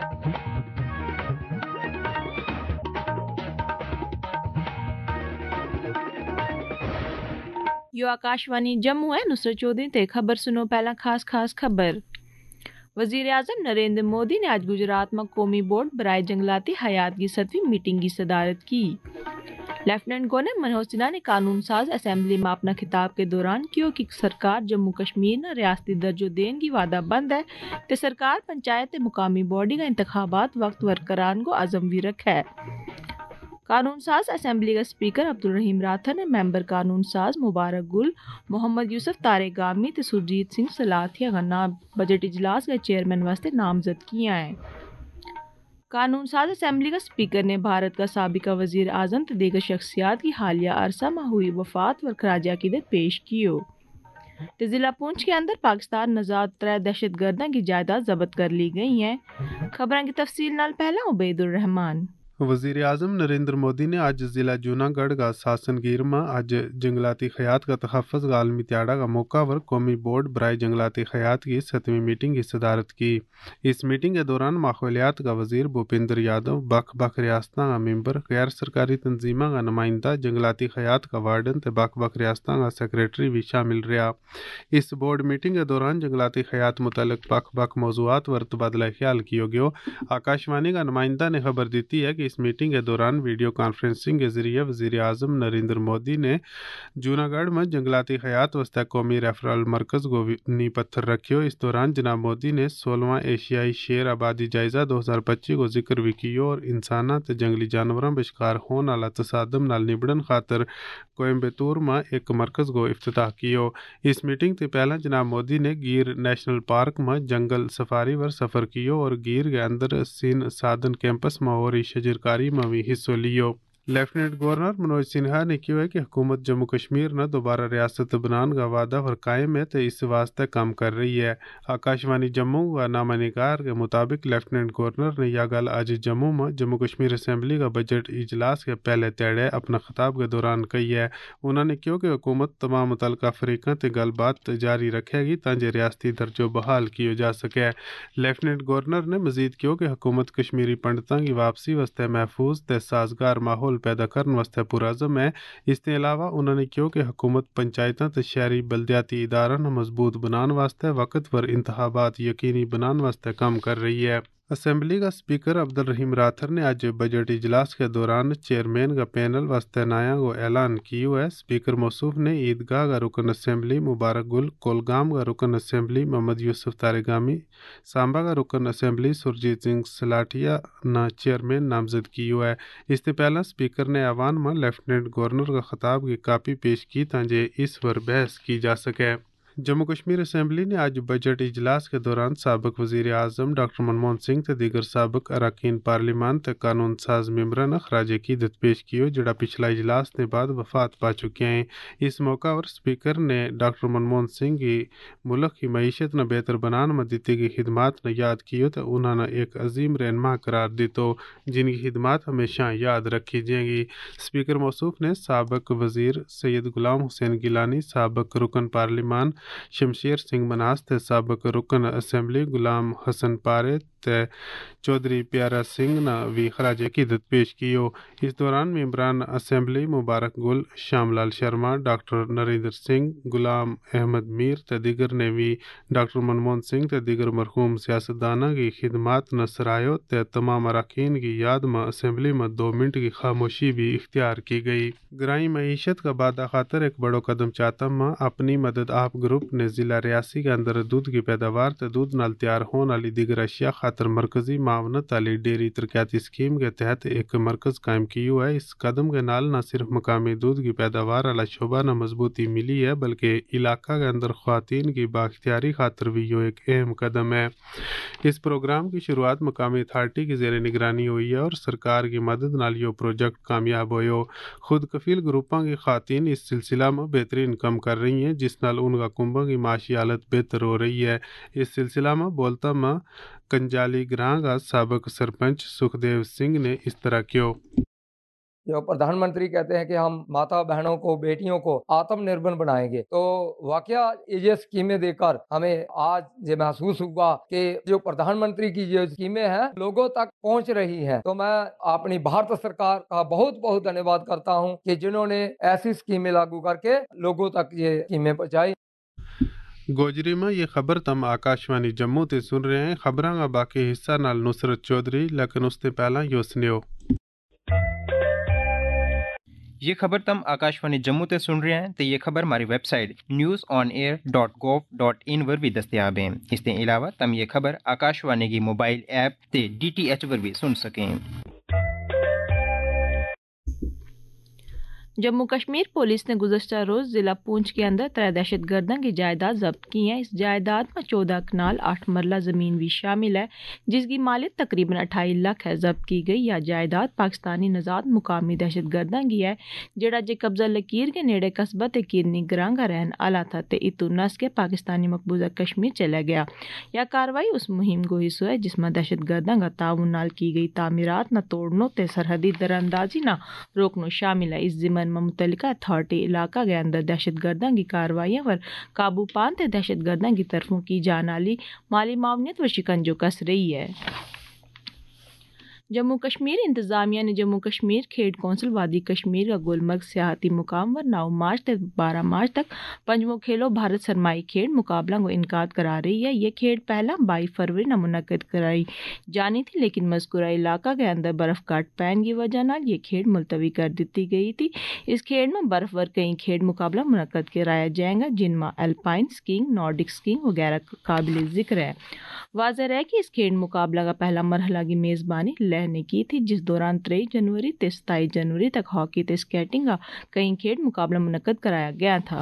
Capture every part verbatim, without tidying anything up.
यो आकाशवाणी जम्मू है। नुसरत चौधरी ते खबर सुनो। पहला खास खास खबर। वजीर आजम नरेंद्र मोदी ने आज गुजरात में कौमी बोर्ड बराए जंगलाती हयात की सतवीं मीटिंग की सदारत की। लेफ्टिनेंट गवर्नर मनोज सिन्हा ने कानून साज असम्बली में अपना खिताब के दौरान किया कि सरकार जम्मू कश्मीर न रियासती दर्जो देने की वादा बंद है ते सरकार पंचायत ते मुकामी बॉडी का इंतखाबात वक्त वर करान को अज़म भी रखा है। कानून साज असम्बली का स्पीकर अब्दुल रहीम राठौर ने मेंबर कानून साज मुबारक गुल, मोहम्मद यूसुफ तारे गामी ते सुरजीत सिंह सलाथिया का नाम बजट इजलास के चेयरमैन वास्ते नामजद किया है। कानून साज असम्बली का स्पीकर ने भारत का साबिका वजीर आजम ते दीगर शख्सियात की हालिया अरसा में हुई वफात व खराज अकीदत पेश कियो। ते जिला पुंछ के अंदर पाकिस्तान नजात त्रै दहशत गर्दों की जायदाद जब्त कर ली गई हैं। खबरों की तफसील नाल पहला उबैदुर रहमान। वज़ीर आज़म नरेंद्र मोदी ने आज ज़िला जूनागढ़ का सासनगीर में आज जंगलाती खयात का तहफ़्फ़ुज़ का आलमी त्याड़ा का मौका पर कौमी बोर्ड बराए जंगलाती खयात की सतवीं मीटिंग की सदारत की। इस मीटिंग के दौरान माहौलियात का वज़ीर भूपेंद्र यादव, बख बख रियासतों का मेंबर, गैर सरकारी तंजीमों का नुमाइंदा, जंगलाती खयात का वार्डन ते बख बख रियासतों का सेक्रेटरी भी शामिल रहा। इस बोर्ड मीटिंग के दौरान जंगलाती खयात मुतल्लिक़ बख बख मौज़ूआत पर तबादला ख्याल किया गया। आकाशवाणी का नुमाइंदा ने खबर दी है कि इस मीटिंग के दौरान वीडियो कॉन्फ्रेंसिंग के जरिए वज़ीर आज़म नरेंद्र मोदी ने जूनागढ़ में जंगलाती खयात वस्ता कौमी रेफरल मरकज़ को नींव पत्थर रखियो। इस दौरान जनाब मोदी ने सोलहवां एशियाई शेर आबादी जायजा दो हज़ार पच्चीस को जिक्र भी किया और इंसाना ते जंगली जानवरों बशकार होने वाला तसादम नाल निबड़न खातर कोयम्बतूर में एक मरकज़ को इफ्तिताह किया। इस मीटिंग से पहले जनाब मोदी ने गिर नेशनल पार्क में जंगल सफारी पर सफ़र किया और गिर के अंदर सीन साधन कैंपस में हो रही शजरकारी में भी हिस्सा लियो। लेफ्टिनेंट गवर्नर मनोज सिन्हा ने कहा है कि हुकूमत जम्मू कश्मीर न दोबारा रियासत बनाने का वादा पर कायम है तो इस वास्ते काम कर रही है। आकाशवाणी जम्मू व नामा निगार के मुताबिक लेफ्टिनेंट गवर्नर ने यह गल आज जम्मू में जम्मू कश्मीर असम्बली का बजट इजलास के पहले तेड़े अपना खिताब के दौरान कही है। उन्होंने कहा कि हुकूमत तमाम मुतल्लिका फरीकों से गलबात जारी रखेगी ताकि रियासती दर्जो बहाल किया जा सके। लेफ्टिनेंट गवर्नर ने मजीद कहा कि हुकूमत कश्मीरी पंडितों की वापसी वास्ते महफूज ते साजगार माहौल पैदा करने वास्ते पुरअज़म है। इसके अलावा उन्होंने कहा कि हुकूमत पंचायतों ते शहरी बल्दियाती इदारों को मजबूत बनाने वास्ते वक्त पर इंतखाबात यकीनी बनाने वास्ते काम कर रही है। असम्बली का स्पीकर अब्दुल रहीम राठौर ने आज बजट इजलास के दौरान चेयरमैन का पैनल वास्ते नाया को ऐलान किया है। स्पीकर मौसूफ ने ईदगाह का रुकन असम्बली मुबारक गुल, कोलगाम का रुकन असम्बली मोहम्मद यूसुफ तारेगामी, सांबा का रुकन असम्बली सुरजीत सिंह सलाठिया ना चेयरमैन नामजद किया है। इससे पहले स्पीकर ने ऐवान में लेफ्टिनेंट गवर्नर का खिताब की कापी पेश की ताकि इस पर बहस की जा सके। जम्मू कश्मीर असम्बली ने आज बजट इजलास के दौरान साबिक वज़ीर आज़म डॉक्टर मनमोहन सिंह ते दीगर साबिक अरकान पार्लिमान ते कानून साज मेंबरान खराज अकीदत पेश किया जिहड़ा पिछला इजलास के बाद वफात पा चुके हैं। इस मौका पर स्पीकर ने डॉक्टर मनमोहन सिंह की मुल्क की मईशत न बेहतर बनाने में दी गई खिदमात न याद किया तो उन्होंने एक अजीम रहनुमा करार दी तो जिनकी खिदमात हमेशा याद रखी जाएंगी। स्पीकर मौसूफ ने साबिक वज़ीर सैयद गुलाम हुसैन गिलानी, साबिक रुकन पार्लिमान शमशेर सिंह मनास ते साबिक रुकन असम्बली गुलाम हसन पारे ते चौधरी प्यारा सिंह ने भी खराज अकीदत पेश कियो। इस दौरान मेंबरान असम्बली मुबारक गुल, श्यामलाल शर्मा, डॉक्टर नरेंद्र सिंह, गुलाम अहमद मीर ते दीगर ने भी डॉक्टर मनमोहन सिंह ते दीगर मरहूम सियासतदाना की खिदमात न सरायो ते तमाम अरकान की याद में असम्बली में दो मिनट की खामोशी भी इख्तियार की गई। ग्राई मईशत का बादा खातर एक बड़ो कदम चाहता में अपनी मदद आप ग्रुप ने जिला रियासी के अंदर दूध की पैदावार ते दूध नाल तैयार होने वाली दीगर अशिया खातर मरकजी मावनत वाली डेयरी तरक्याती स्कीम के तहत एक मरकज कायम किया है। इस कदम के नाल न सिर्फ मकामी दूध की पैदावार वाला शोबा न मजबूती मिली है बल्कि इलाका के अंदर ख्वातीन की बाख्तियारी खातर भी यो एक अहम कदम है। इस प्रोग्राम की शुरुआत मकामी अथॉरिटी की ज़ेर निगरानी हुई है और सरकार की मदद नाल यो प्रोजेक्ट कामयाब होयो। खुद कफील ग्रुपों की खातीन इस सिलसिला में बेहतरीन काम कर रही हैं जिस नाल उनका कुंबों की माशी हालत बेहतर हो रही है। इस सिलसिला में बोलता में कंजाली ग्रां का साबिक सरपंच सुखदेव सिंह ने इस तरह क्यों जो प्रधानमंत्री कहते हैं कि हम माता बहनों को, बेटियों को आत्मनिर्भर बनाएंगे, तो वाकया ये स्कीमें देकर हमें आज ये महसूस हुआ कि जो प्रधानमंत्री की जो स्कीमें हैं लोगों तक पहुंच रही हैं। तो मैं अपनी भारत सरकार का बहुत बहुत धन्यवाद करता हूं कि जिन्होंने ऐसी स्कीमें लागू करके लोगों तक ये स्कीमें पहुंचाई। गोजरी में ये खबर तम आकाशवाणी जम्मू ते सुन रहे हैं। खबरां का बाकी हिस्सा नाल नुसरत चौधरी, लेकिन उससे पहला यो सुनियो। ये खबर तम आकाशवाणी जम्मू ते सुन रहे हैं तो ये खबर हमारी website news on air dot gov dot in पर भी दस्तयाब है। इसके अलावा तम ये खबर आकाशवाणी की मोबाइल ऐप ते डी टी एच पर भी सुन सकें। जम्मू कश्मीर पुलिस ने गुज़श्ता रोज़ ज़िला पूंछ के अंदर त्रै दहशत गर्दों की जायदाद जब्त की है। इस जायदाद में चौदह कनाल आठ मरला ज़मीन भी शामिल है, जिसकी मालियत तकरीबन अठाई लाख है। जब्त की गई यह जायदाद पाकिस्तानी नजाद मुकामी दहशत गर्दों की है, जेड़ा जे कब्जा लकीर के नेड़े कस्बा ते किरनी ग्रां का रहन आला था ते इतू नस के पाकिस्तानी मकबूजा कश्मीर चला गया। यह कार्रवाई उस मुहिम को हिस्सा है जिसमें दहशत गर्दों का ताउन नाल की गई तामीरात न तोड़नों ते सरहदी दरअंदाजी न रोकनो शामिल है। इस जिमन में मुतल्लिका अथॉरिटी इलाका के अंदर दहशत गर्दों की कार्रवाइयों पर काबू पाने दहशत गर्दों की तरफों की जाने वाली माली मावनियत व शिकंजो कस रही है। जम्मू कश्मीर इंतजामिया ने जम्मू कश्मीर खेड कौंसल वादी कश्मीर का गुलमर्ग सियाहती मुकाम पर नौ मार्च से बारह मार्च तक पंजमो खेलो भारत सरमाई खेड मुकाबला को इनकाद करा रही है। ये खेड पहला बाईस फरवरी न मुनक्कद कराई जानी थी, लेकिन मज़कूरा इलाका के अंदर बर्फ काट पैन की वजह न ये खेड मुलतवी कर दी गई थी। इस खेड में बर्फ वर कई खेड मुकाबला मुनक्कद कराया जाएगा, जिनमें अल्पाइन स्कीइंग, नॉर्डिक स्कीइंग वगैरह काबिल जिक्र है। वाज़ेह है कि इस खेड मुकाबला का पहला मरहला की मेज़बानी ने की थी, जिस दौरान तेईस जनवरी से सताईस जनवरी तक हॉकी ते स्केटिंग का कई खेड मुकाबला मुनक्कद कराया गया था।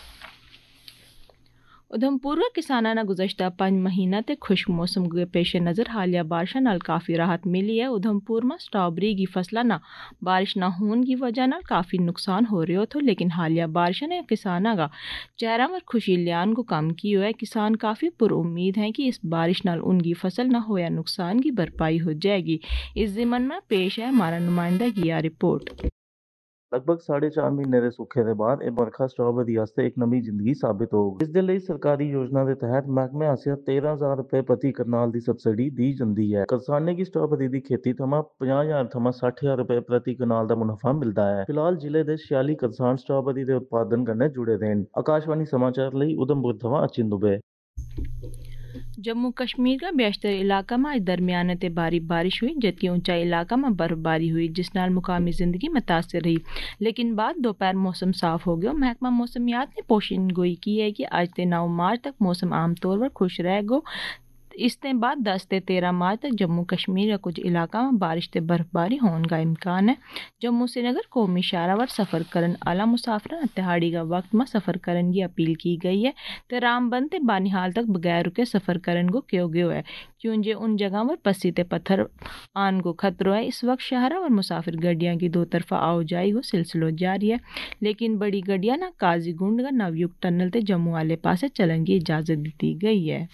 उधमपुर का किसाना ना गुज़श्ता पाँच महीना ते खुश्क मौसम के पेश नज़र हालिया बारिशा नाल काफ़ी राहत मिली है। उधमपुर में स्ट्रॉबेरी की फसला ना बारिश ना होने की वजह नाल काफ़ी नुकसान हो रहे हो तो, लेकिन हालिया बारिशा ने किसाना का चेहरा पर खुशी लियान को कम की है। किसान काफ़ी पुरुम्मीद हैं कि इस बारिश नाल उनकी फसल ना हो या नुकसान की भरपाई हो जाएगी। इस ज़िमन में पेश है हमारा नुमाइंदा की यह रिपोर्ट। लगभग साढ़े चार महीने ਦੇ ਸੁੱਕੇ ਦੇ ਬਾਅਦ ਇਹ ਵਰਖਾ ਸਟ੍ਰਾਬੇਰੀ ਵਾਸਤੇ ਇੱਕ ਨਵੀਂ ਜ਼ਿੰਦਗੀ ਸਾਬਿਤ ਹੋ ਗਈ। ਇਸ ਦੇ ਲਈ ਸਰਕਾਰੀ ਯੋਜਨਾ ਦੇ ਤਹਿਤ ਮਹਿਕਮੇ ਆਸਿਆ तेरह हज़ार रुपए प्रति करनाल ਦੀ ਸਬਸਿਡੀ ਦੀ ਜਾਂਦੀ ਹੈ। ਕਿਸਾਨੇ की स्ट्राबेरी ਦੀ ਖੇਤੀ ਥਮਾ पचास हज़ार ਥਮਾ साठ हज़ार रुपए प्रति करनाल ਦਾ ਮੁਨਾਫਾ ਮਿਲਦਾ ਹੈ। ਫਿਲਹਾਲ ਜ਼ਿਲ੍ਹੇ ਦੇ छियालीस ਕਿਸਾਨ स्ट्राबेरी ਦੇ ਉਤਪਾਦਨ ਕਰਨੇ ਜੁੜੇ ਦੇ ਹਨ। ਆਕਾਸ਼ਵਾਣੀ समाचार ਲਈ उधमपुर थमा अचिन दुबे। जम्मू कश्मीर का बेशतर इलाका में आज दरमियाने ते भारी बारिश हुई, जबकि ऊंचाई इलाका में बर्फबारी हुई, जिस नाल मुकामी जिंदगी मुतासर रही। लेकिन बाद दोपहर मौसम साफ हो गया। महकमा मौसमियात ने पोशिन गोई की है कि आज ते नौ मार्च तक मौसम आमतौर पर खुश रहेगा। इसके बाद दस से तेरह मार्च तक जम्मू कश्मीर का कुछ इलाका में बारिश ते बर्फबारी होने का इम्कान है। जम्मू श्रीनगर कौमी शाहरावर सफ़र करन आला मुसाफिर तिहाड़ी का वक्त में सफ़र करने की अपील की गई है। तो रामबन ते बानिहाल तक बगैर रुके सफ़र करने को क्यों गयो है, क्योंकि उन जगह पर पस्सी ते पत्थर आन को खतरो है। इस वक्त शहरा और मुसाफिर गड्डियाँ की दो तरफा आओ जाई को सिलसिलो जारी है, लेकिन बड़ी गड्डियाँ ना काजीगुंड का नवयुक्त टनल ते जम्मू वाले पासे चलने की इजाज़त दी गई है।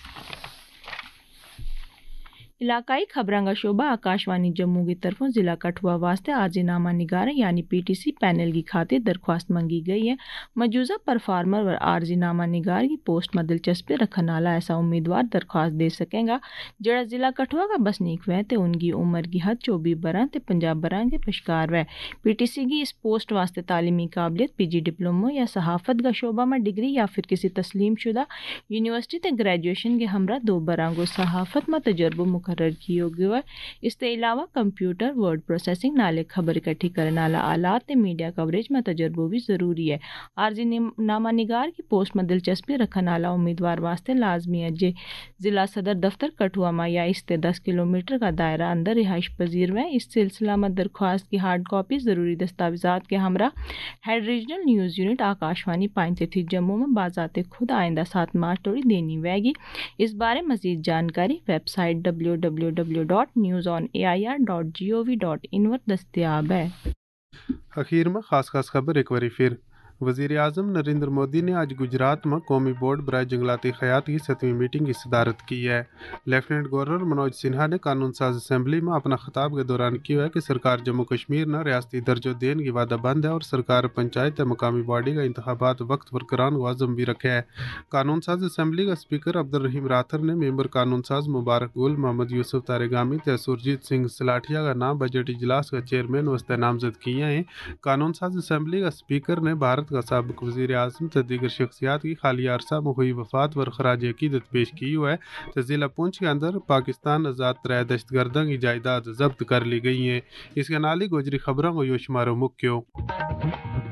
इलाकाई खबरों का शोबा आकाशवाणी जम्मू की तरफों जिला कठुआ वास्ते आर्जीनामा निगारा यानी पीटीसी पैनल की खातिर दरख्वास्त मंगी गई है। मौजूदा परफार्मर व आर्जीनामा निगार की पोस्ट में दिलचस्पी रखने वाला ऐसा उम्मीदवार दरख्वास्त दे सकेगा जड़ा जिला कठुआ का बसनीक वह ते उनकी उम्र की हद चौबीस बरह ते पंजाब बरह के पशकार वह। पीटीसी की इस पोस्ट वास्ते तालीमी काबिलियत पीजी डिप्लोमो या सहाफत का शोबा में डिग्री या फिर किसी तस्लीम शुदा यूनिवर्सिटी ते ग्रेजुएशन के हमरा दो बरह को सहाफत में तजर्बो मुकर्रर की गया है। इसके अलावा कंप्यूटर वर्ड प्रोसेसिंग नाले खबर इकट्ठी करने वाला आलात ते मीडिया कवरेज में तजर्बो भी जरूरी है। आर्जीनामा निगार की पोस्ट में दिलचस्पी रखने वाला उम्मीदवार वास्ते लाजमी है जे जिला सदर दफ्तर कठुआ में या इससे दस किलोमीटर का दायरा अंदर रिहाइश पजीर है। इस सिलसिला में दरख्वास्त की हार्ड कॉपी जरूरी दस्तावेजात के हमरा head regional news unit Akashvani पाइंते थी जम्मू में बाज़ाते खुद आइंदा सात मार्च तोड़ी देनी होगी। इस बारे मजीद जानकारी website W W W dot news on A I R dot G O V dot in पर दस्तियाब है। अखीर में खास खास खबर एक बारी फिर वज़ीर आज़म नरेंद्र मोदी ने आज गुजरात में कौमी बोर्ड बराए जंगलाती हयात की सतवीं मीटिंग की सदारत की है। लेफ्टिनेंट गवर्नर मनोज सिन्हा ने कानून साज असम्बली में अपना खिताब के दौरान किया है कि सरकार जम्मू कश्मीर न रियासती दर्जो देने की वादा बंद है और सरकार पंचायत मकामी बॉडी का इंतखाबात वक्त पर करान को आज़म भी रखे है। कानून साज असम्बली का स्पीकर अब्दुल रहीम राथर ने मेंबर कानून साज मुबारक गुल, मोहम्मद यूसुफ तारेगामी ते सुरजीत सिंह सलाठिया का नाम बजट इजलास का चेयरमैन वस्ते नामजद किए हैं। कानून साज असम्बली का स्पीकर ने भारत का साबिक वज़ीर आज़म ते दीगर शख्सियात की हालिया अरसा में हुई वफात पर खराज अकीदत पेश की हुआ है तो ज़िला पुंछ के अंदर पाकिस्तान आज़ाद त्रै दहशतगर्दों की जायदाद जब्त कर ली गई हैं। इसके नाली गोजरी खबरों को योशमारो मुख्यो